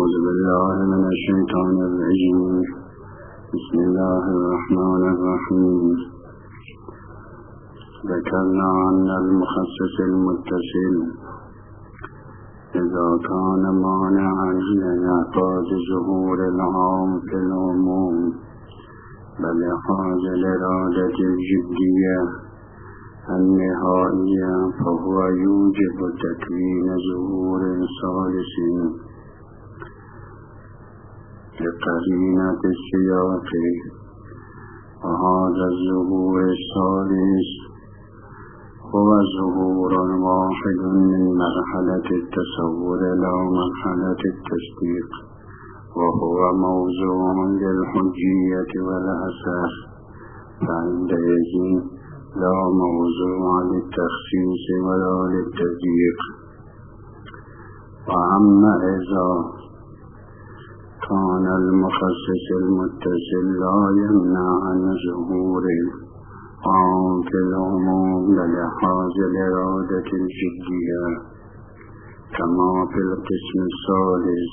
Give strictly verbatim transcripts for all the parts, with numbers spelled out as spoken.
أعوذ بالله من الشيطان الرجيم. بسم الله الرحمن الرحيم. ذكرنا أن المخصص المتصل إذا كان مانعا لإنعقاد ظهور العام في العموم بلحاظ الإرادة الجدية النهائية فهو يوجب تكوين ظهور ثالث لقرينة السياق، وهذا الظهور الثالث هو ظهور واحد من مرحلة التصور إلى مرحلة التصديق، وهو موضوع للحجية والأثر، فعندئذ لا موضوع للتخصيص ولا للتصديق. وأما إذا كان المخصص المتصل لا يمنع عن ظهور العام في العموم للحاظ الإرادة الجدية كما في القسم الثالث،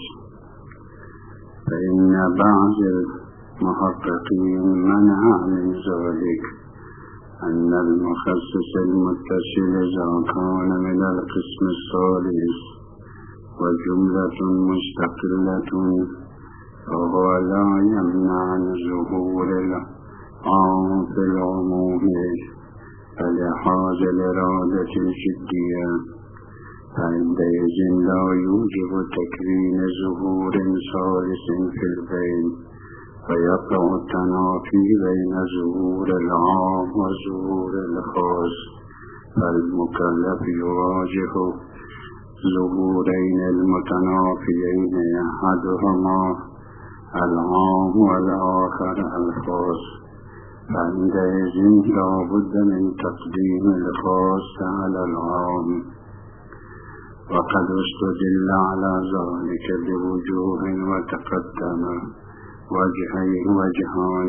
فإن بعض المحققين منع من ذلك أن المخصص المتصل إذا كان من القسم الثالث وجملة مستقلة فهو لا يمنع عن ظهور العام في العموم فلحاظ الإرادة الجدية، فعندئذ لا يوجب تكوين ظهور ثالث في البين، ويقع التنافي بين ظهور العام وظهور الخاص، فالمكلف يواجه ظهورين المتنافيين أحدهما العام والآخر الخاص، فعندئذ لا بد من تقديم الخاص على العام. وقد استدل على ذلك بوجوه وتقدم وجهين وجهان.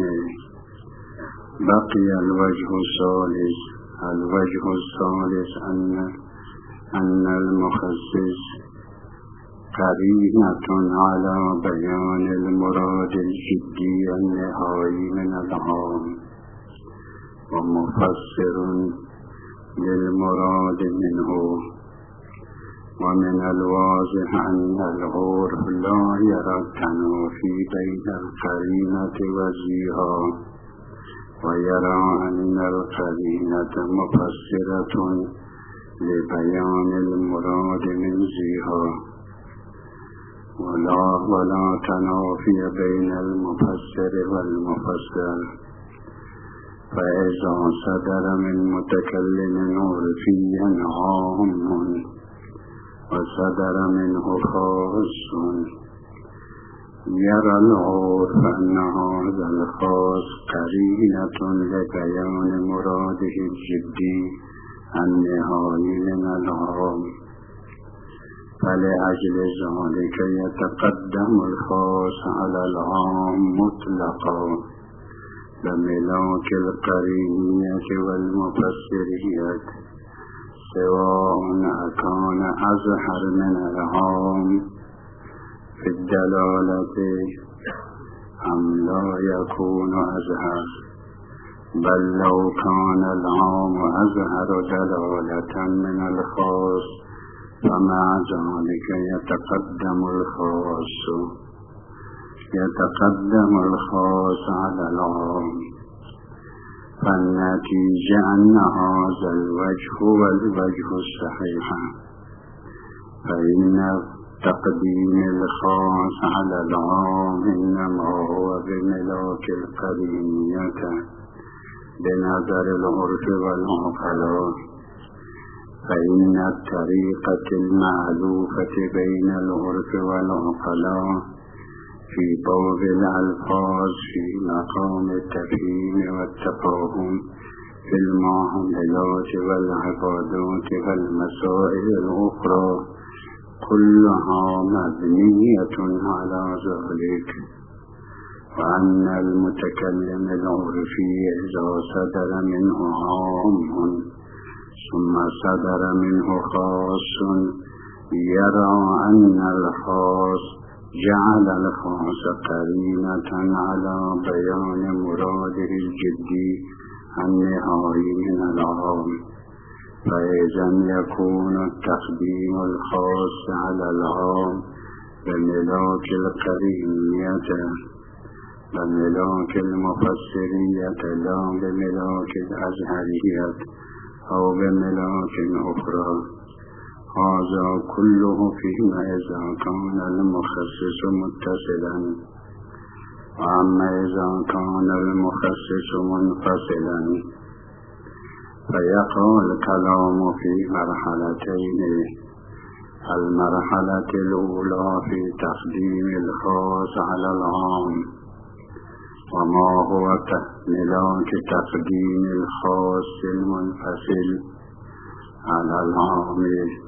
بقي الوجه الثالث الوجه الثالث أن أن المخصص قرينة على بيان المراد الجدي النهائي من العام، ومفسر للمراد منه. ومن الواضح أن العرف لا يرى التنافي بين القرينة وزيها، ويرى أن القرينة مفسرة لبيان المراد من زيها، ولا ولا تنافي بين المفسر والمفسر. فإذا صدر من متكلم عرفيا عام وصدر منه خاص، يرى العرف أن هذا الخاص قرينة لبيان مراده الجدي النهائي من العام، فلأجل ذلك يتقدم الخاص على العام مطلقا بملاك القرينية والمفسرية، سواء أكان أظهر من العام في الدلالة أم لا يكون أظهر، بل لو كان العام أظهر دلالة من الخاص فمع ذلك يتقدم الخاص يتقدم الخاص على العام. فالنتيجة أن هذا الوجه هو الوجه الصحيح، فإن تقديم الخاص على العام إنما هو بملاك القرينية بنظر العرف والعقلاء، فإن الطريقة المألوفة بين العرف والعقلاء في باب الألفاظ في مقام التفهيم والتفاهم في المعاملات والعبادات والمسائل الأخرى كلها مبنية على ذلك. وأن المتكلم العرفي إذا صدر منه عام ثم صدر منه خاص يرى أن الخاص جعل الخاص قرينة على بيان مراده الجدي النهائي من العام، فإذا يكون التقديم الخاص على العام بملاك القرينية بملاك المفسرية لا بملاك الأزهرية أو بملاك أخرى. هذا كله فيما إذا كان المخصص متصلا، وأما إذا كان المخصص منفصلا فيقع الكلام في مرحلتين: المرحلة الأولى في تقديم الخاص على العام، وما هو ملاك تقديم الخاص المنفصل على العام.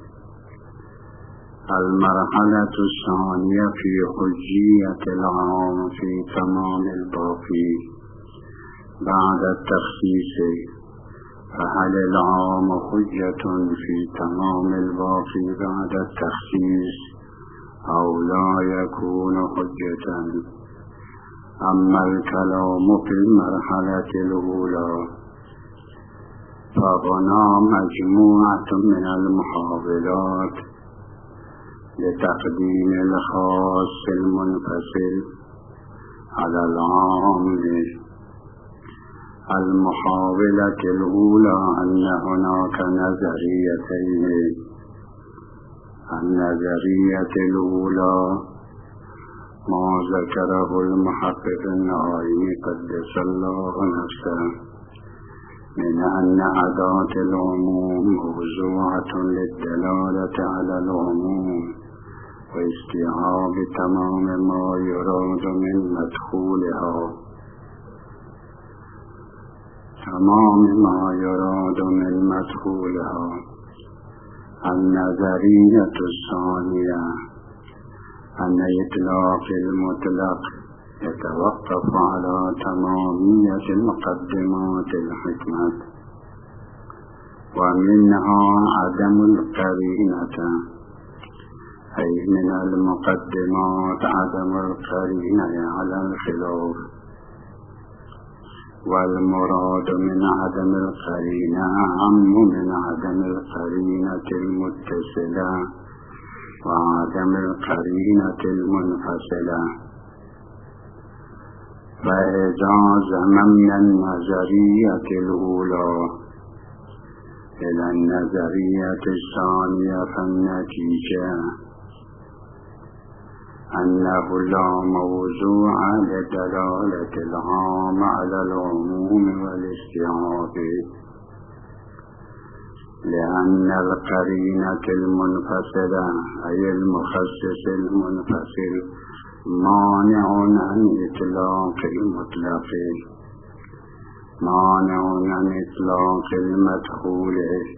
المرحلة الثانية في حجية العام في تمام الباقي بعد التخصيص، فهل العام حجة في تمام الباقي بعد التخصيص أو لا يكون حجة؟ أما الكلام في المرحلة الأولى فهنا مجموعة من المحاولات لتقديم الخاص المنفصل على العام. المحاولة الأولى أن هناك نظريتين: النظرية الأولى ما ذكره المحقق النعيمي قدس الله نفسه من أن أداة العموم موضوعة للدلالة على العموم واستيعاب تمام ما يراد من مدخولها تمام ما يراد من مدخولها. النظرية الثانية أن إطلاق المطلق يتوقف على تمامية مقدمات الحكمة، ومنها عدم القرينة، أي من المقدمات عدم القرينة على الخلاف، والمراد من عدم القرينة أعم من عدم القرينة المتصلة وعدم القرينة المنفصلة. فإذا زممنا النظرية الأولى إلى النظرية الثانية فالنتيجة أنه لا موضوع لدلالة العام على العموم والاستيعاب، لأن القرينة المنفصلة أي المخصص المنفصل مانع عن إطلاق المطلق، مانع عن إطلاق المدخول،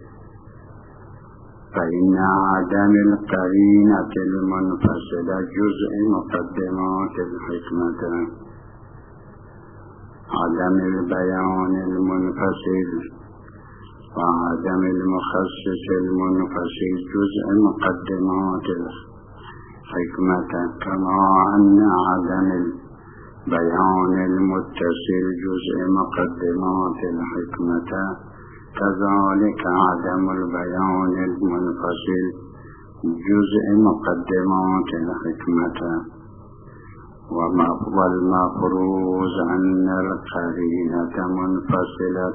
فإن عدم القرينة المنفصلة جزء مقدمات الحكمة. عدم البيان المنفصل وعدم المخصص المنفصل جزء مقدمات الحكمة، كما أن عدم البيان المتصل جزء مقدمات الحكمة، كذلك عدم البيان المنفصل جزء مقدمات الحكمة. والمفروض أن القرينة منفصلة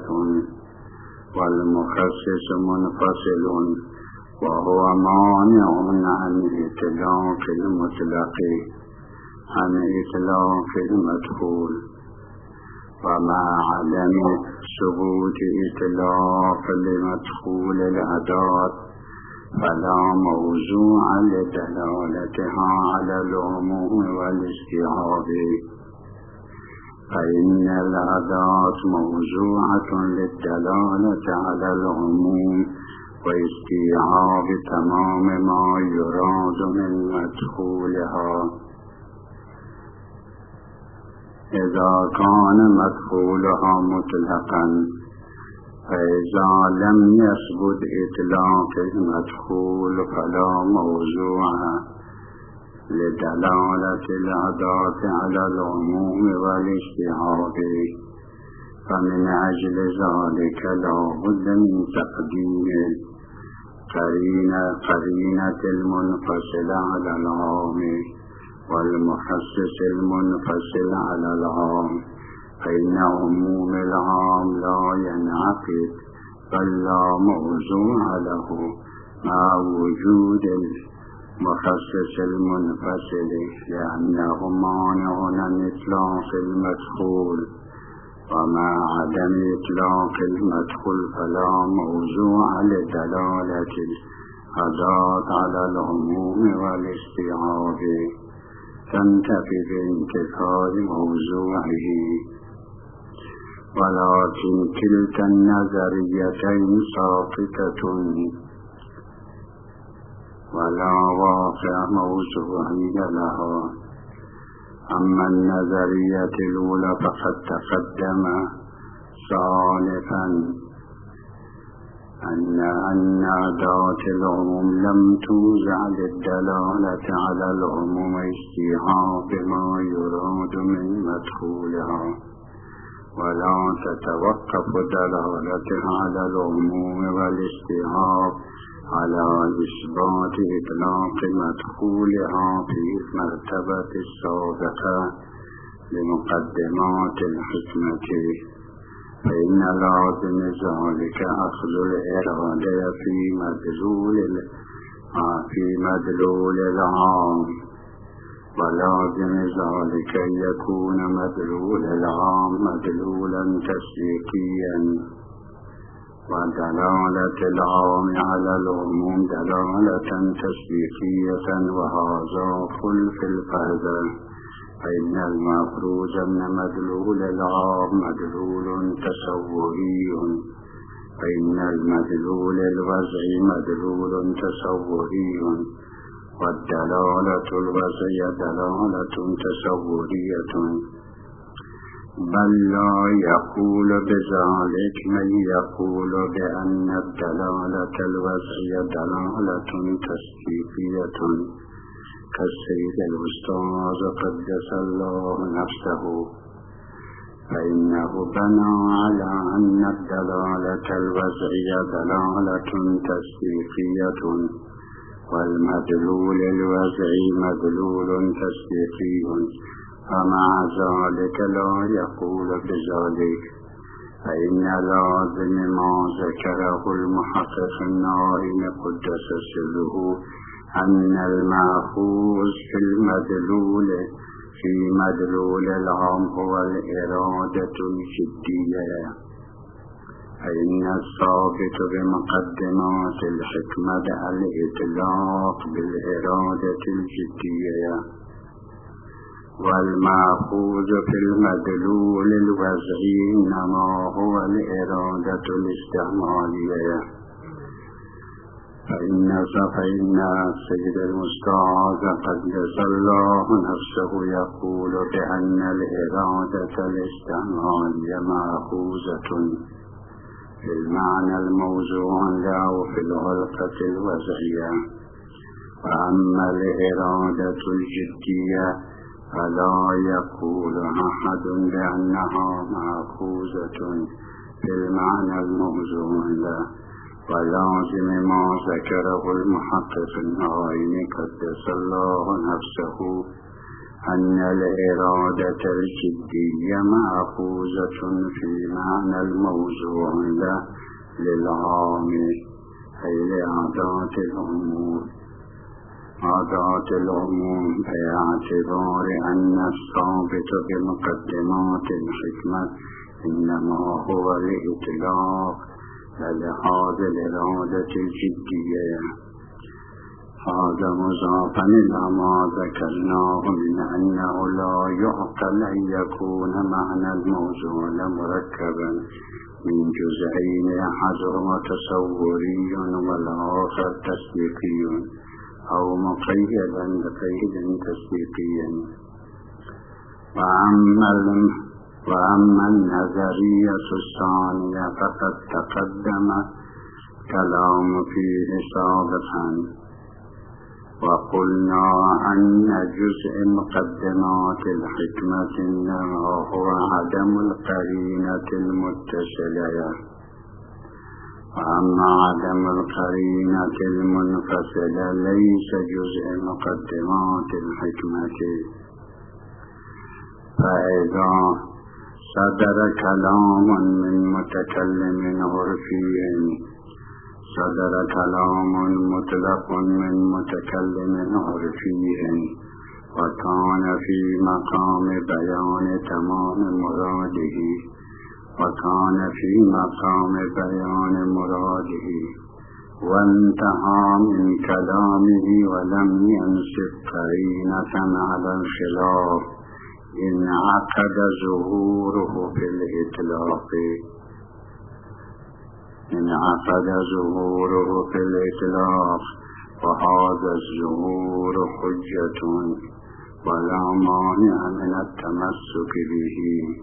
والمخصص منفصل، وهو مانع عن إطلاق المطلق عن إطلاق المدخول. ومع عدم ثبوت إطلاق لمدخول الأداة فلا موضوع لدلالتها على العموم والاستيعاب، فإن الأداة موضوعة للدلالة على العموم واستيعاب تمام ما يراد من مدخولها. إذا كان مدخولها مطلقا، فإذا لم يثبت إطلاق المدخول فلا موضوع لدلالة الأداة على العموم والاستيعاب، فمن أجل ذلك لا بد من تقديم قرينة قرينة المنفصل على العام والمخصص المنفصل على العام، فإن عموم العام لا ينعقد بل لا موضوع له مع وجود المخصص المنفصل، لأنه مانع عن إطلاق المدخول، ومع عدم إطلاق المدخول فلا موضوع لدلالة الأداة على العموم والاستيعاب، تنتفي بانتفاء موضوعه. ولكن كلتا النظريتين ساقطة ولا واقع موضوعي لها. أما النظرية الأولى فقد تقدم سالفا أن أن أداة العموم لم توزع للدلالة على العموم استيعاب ما يراد من مدخولها، ولا تتوقف دلالتها على العموم والاستيعاب على إثبات إطلاق مدخولها في المرتبة السابقة لمقدمات الحكمة، فإن لازم ذلك أخذ الإرادة في مدلول في مدلول العام، ولازم ذلك يكون مدلول العام مدلولا تسبيقيا، ودلالة العام على العموم دلالة تسبيقية، وهذا خلف الفهذا، فإن المفروض أن مدلول العام مدلول تصوري، فإن المدلول الوضعي مدلول تصوري، والدلالة الوضعية دلالة تصورية. بل لا يقول بذلك من يقول بأن الدلالة الوضعية دلالة تصديقية كالسيد الأستاذ قدس الله نفسه، فإنه بنى على أن الدلالة الوضعية دلالة تصديقية والمدلول الوضعي مدلول تصديقي، فمع ذلك لا يقول بذلك، فإن لازم ما ذكره المحقق النائم قدس سره أن المأخوذ في المدلول في مدلول العام هو الإرادة الجدية، فإن الثابت بمقدمات الحكمة الإطلاق بالإرادة الجدية، والمأخوذ في المدلول الوضعي إنما هو الإرادة الاستعمالية. فإن فإن السيد المستعاذ قدس الله نفسه يقول بأن الإرادة الاستعمالية مأخوذة في المعنى الموضوع له في الغلقة الوضعية، وأما الإرادة الجدية فلا يقول أحد بأنها مأخوذة في المعنى الموضوع له، ولازم ما ذكره المحقق النائم قدس الله نفسه أن الإرادة الجدية مأخوذة في معنى الموضوع له للعام، أي لأداة العموم أداة العموم باعتبار أن الثابت بمقدمات الحكمة إنما هو الإطلاق لهذه الإرادة الجدية. هذا مضافا إلى ما ذكرناه من أنه لا يعقل أن يكون معنى الموضوع مركبا من جزئين، أحدهما تصوري والآخر تصديقي، أو مقيدا بقيد تصديقي. وأما وأما النظرية الثانية فقد تقدم كلام فيه سابقا، وقلنا أن جزء مقدمات الحكمة إنما هو عدم القرينة المتصلة، وأما عدم القرينة المنفصلة ليس جزء مقدمات الحكمة. فإذا صدر كلام من متكلم عرفي صدر كلام مطلق من متكلم عرفي وكان في مقام بيان تمام مراده وكان في مقام بيان مراده وانتهى من كلامه ولم ينسب قرينة على الخلاف انعقد ظهوره في الإطلاق انعقد ظهوره في الإطلاق وهذا الظهور حجة ولا مانع من التمسك به.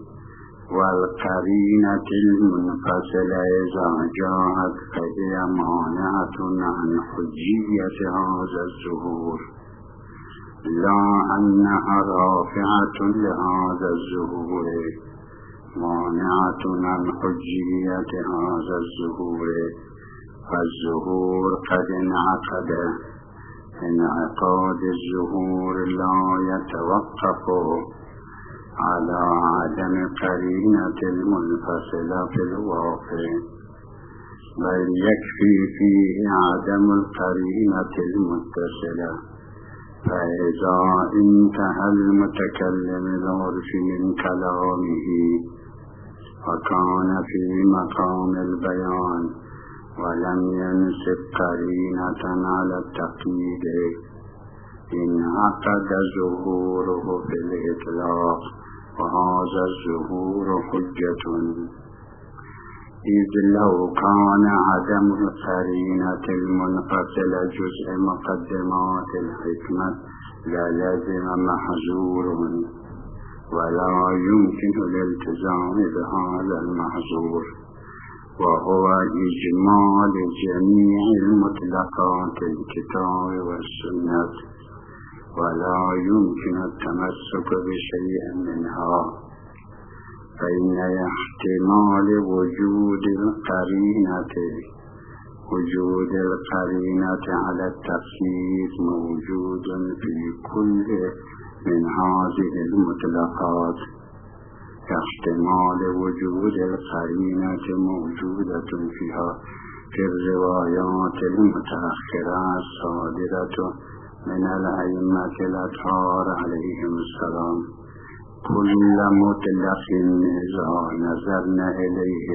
والقرينة المنفصلة إذا جاءت فهي مانعة عن حجية هذا الظهور، لا أنها رافعة لهذا الظهور، مانعة عن حجية هذا الظهور. فالظهور قد انعقد، انعقاد الظهور لا يتوقف على عدم قرينة المنفصلة في الواقع، بل يكفي فيه عدم القرينة المتصلة. فإذا انتهى المتكلم العرفي من كلامه وكان في مقام البيان ولم ينسب قرينة على التقييد انعقد ظهوره في الإطلاق وهذا الظهور حجة. إذ لو كان عدم القرينة المنفصلة جزء مقدمات الحكمة للزم محظور ولا يمكن الالتزام بهذا المحظور، وهو إجمال جميع المطلقات الكتاب والسنة، ولا يمكن التمسك بشيء منها. فإن احتمال وجود القرينة وجود القرينة على التخصيص موجود في كل من هذه المطلقات. احتمال وجود القرينة موجودة فيها في الروايات المتأخرة الصادرة من الأئمة الأطهار عليهم السلام. كل مطلق إذا نظرنا إليه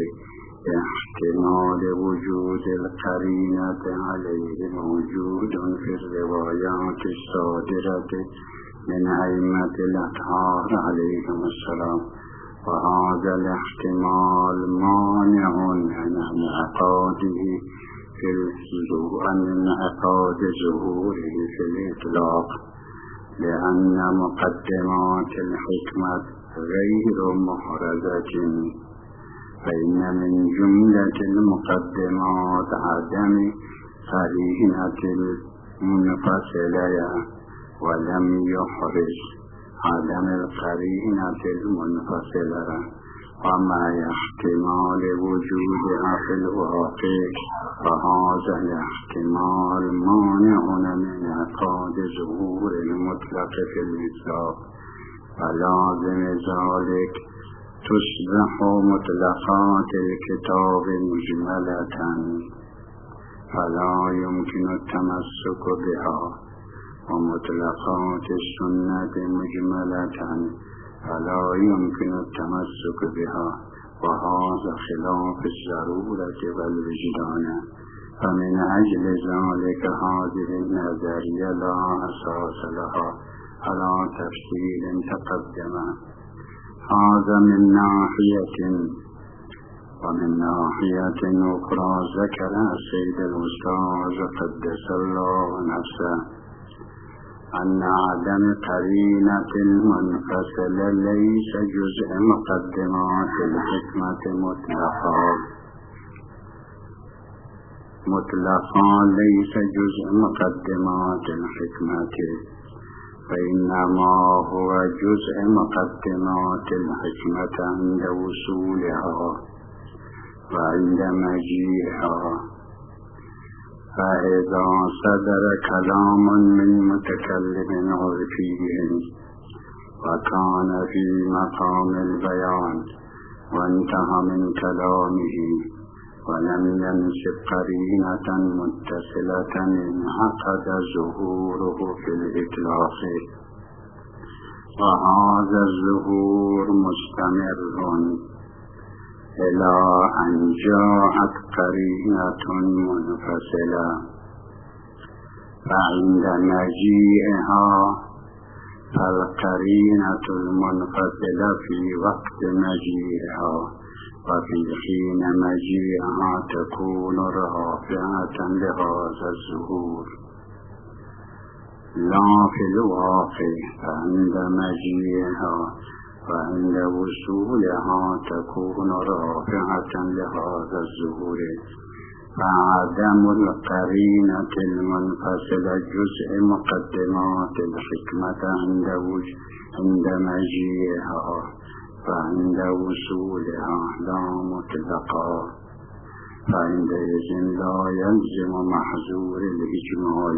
احتمال وجود القرينة عليه موجود في الروايات الصادرة من أئمة الأطهار عليهم السلام، وهذا الاحتمال مانع عن انعقاده في عن انعقاد ظهوره في الإطلاق، لأن مقدمات الحكمة غير محرزة. فإن من جملة المقدمات عدم قرينة المنفصلة ولم يحرز عدم القرينة المنفصلة، وما احتمال وجودها في الواقع فهذا الاحتمال مانع من انعقاد ظهور المطلق في الإطلاق. فلازم ذلك تصبح مطلقات الكتاب مجملة فلا يمكن التمسك بها، ومطلقات السنة مجملة فلا يمكن التمسك بها، وهذا خلاف الضرورة والوجدان. فمن أجل ذلك هذه النظرية لا أساس لها على تفصيل تقدم. هذا من ناحية. ومن ناحية أخرى ذكر السيد الأستاذ قدس الله نفسه أن عدم قرينة المنفصلة ليس جزء مقدمات الحكمة مطلقا، مطلقا ليس جزء مقدمات الحكمة، فإنما هو جزء مقدمات الحكمة عند وصولها وعند مجيئها. فإذا صدر كلام من متكلم عرفي وكان في مقام البيان وانتهى من كلامه ولم ينسب قرينة متصلة انعقد ظهوره في الإطلاق، وهذا الظهور مستمر إلى أن جاءت قرينة منفصلة، فعند مجيئها فالقرينة المنفصلة في وقت مجيئها، وفي حين مجيئها تكون رافعة لهذا الظهور، لا في الواقع. فعند مجيئها وعند وصولها تكون رافعة لهذا الظهور. فعدم القرينة المنفصلة جزء مقدمات الحكمة عند عند مجيئها، فعند وصولها لا مطلقا، فعندئذ لا يلزم محظور الإجمال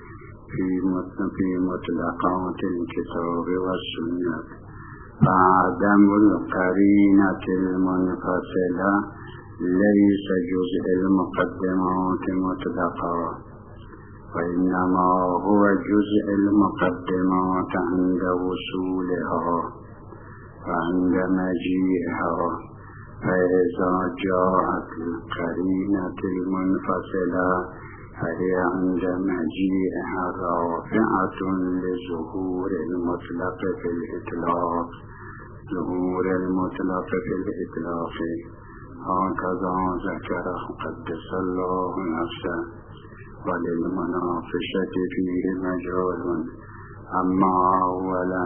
في مطلقات الكتاب والسنة. فعدم القرينة المنفصلة ليس جزء المقدمات مطلقا، وإنما هو جزء المقدمات عند وصولها وعند مجيئها. فإذا جاءت القرينة المنفصلة فهي عند مجيئها رافعة لظهور المطلق في الإطلاق، ظهور المطلق في الإطلاق. هكذا ذكره قدس الله نفسه، وللمناقشة فيه مجال. أما أولا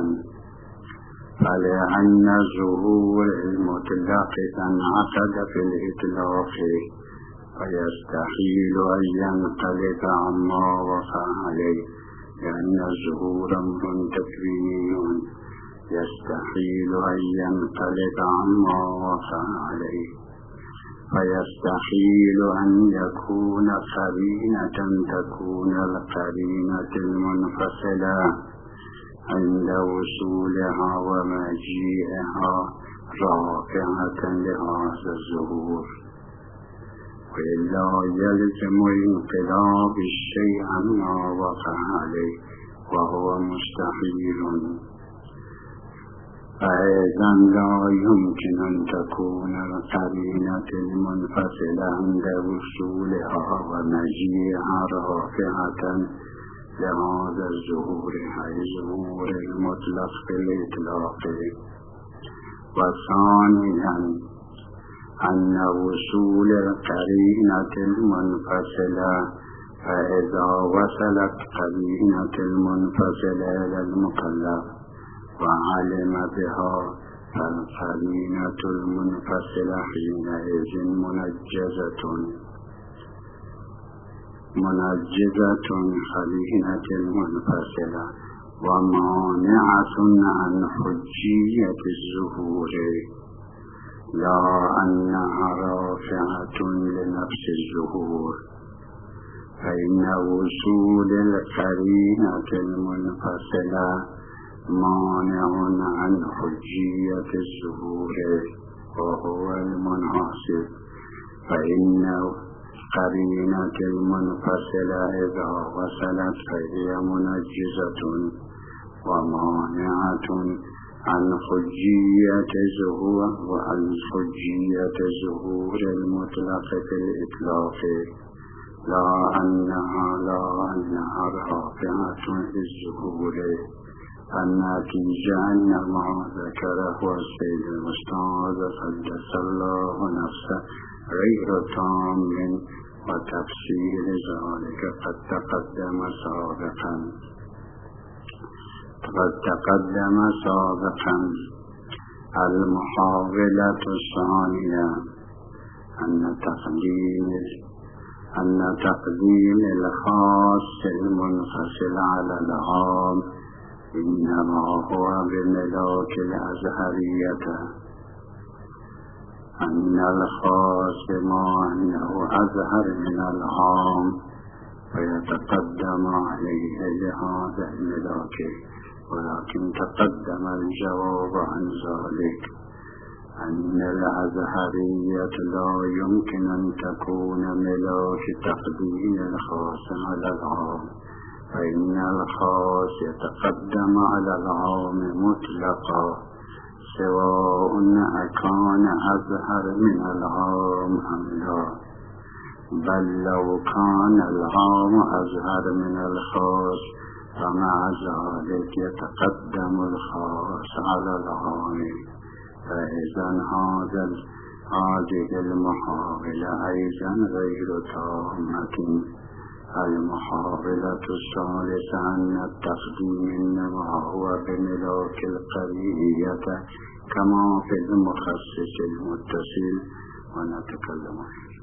فلأن ظهور المطلق انعقد في الإطلاق، فيستحيل أن ينقلب عما وقع عليه، لأن الظهور أمر تكويني يستحيل أن ينقلب عما وقع عليه. فيستحيل أن يكون قرينة تكون القرينة المنفصلة عند وصولها ومجيئها رافعة لهذا الظهور، وإلا يلزم انقلاب الشيء عما وقع عليه، وهو مستحيل. فأيضا لا يمكن أن تكون القرينة المنفصلة عند وصولها ومجيئها رافعة لهذا الظهور، أي ظهور المطلق في الإطلاق. وثانيا أن وصول القرينة المنفصلة، فإذا وصلت قرينة المنفصلة إلى المكلف وعلم بها فالقرينة المنفصلة حينئذ منجزة منجزة قرينة المنفصلة ومانعة عن حجية الظهور، لا أنها رافعة لنفس الظهور. فإن وصول القرينة المنفصلة مانع عن حجية الظهور وهو المناسب. فإن قرينة المنفصلة إذا وصلت فهي منجزة ومانعة عن حجية ظهور وعن حجية ظهور المطلق في الإطلاق، لا أنها لا أنها رافعة للظهور. النتيجة أن ما ذكره السيد الأستاذ قدس الله نفسه غير تام وتفسير ذلك قد تقدم سابقا قد تقدم سابقا. المحاولة الثانية أن تقديم أن تقديم الخاص المنفصل على العام إنما هو بملاك الأزهرية، أن الخاص ما أنه أزهر من العام ويتقدم عليه لهذا الملاك، ولكن تقدم الجواب عن ذلك أن الأزهرية لا يمكن أن تكون ملاك تقديم الخاص على العام، فإن الخاص يتقدم على العام مطلقا سواء أكان أزهر من العام أم لا، بل لو كان العام أزهر من الخاص فمع ذلك يتقدم الخاص على العام. فإذا هذا هذه المحاولة أيضا غير تامة. المحاولة الثالثة أن التقديم إنما هو بملاك القريبية كما في المخصص المتصل، ونتكلم عنه.